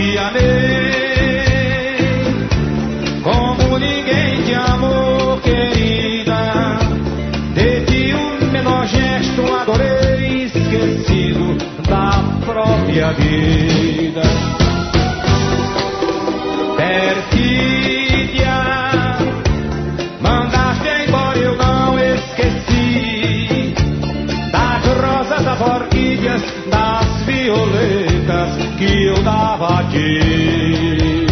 te amei como ninguém te amou, querida. Dei-te o menor gesto, adorei, esquecido da própria vida. Perfídia, mandaste embora, eu não esqueci das rosas, das orquídeas, das violetas que eu dava a ti.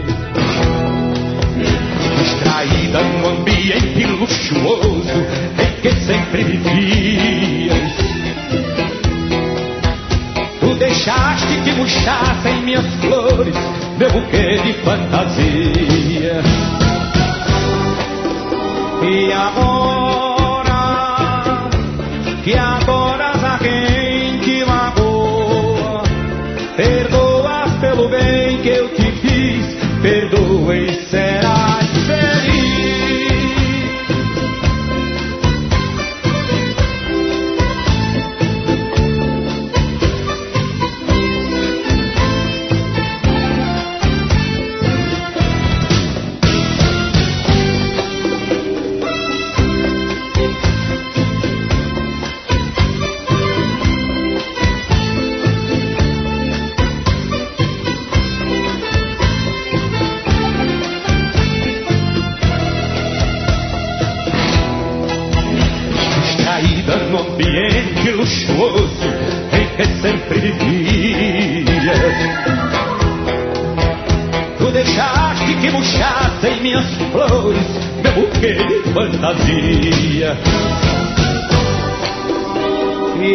Distraída num ambiente luxuoso em que sempre vivias, tu deixaste que murchassem minhas flores, meu buquê de fantasia. E agora, que adoras a quem te magoa, perdoas pelo bem que eu te fiz, perdoa e serás feliz. No ambiente luxuoso em que sempre vivias, tu deixaste que murchassem minhas flores, meu buquê de fantasia. E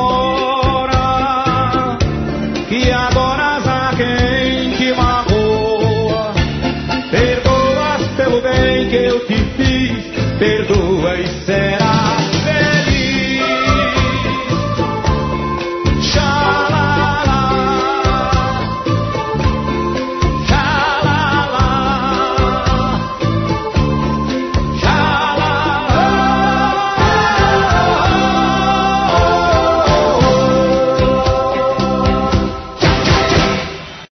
agora, que adoras a quem te magoa, perdoas pelo bem que eu te fiz, perdoa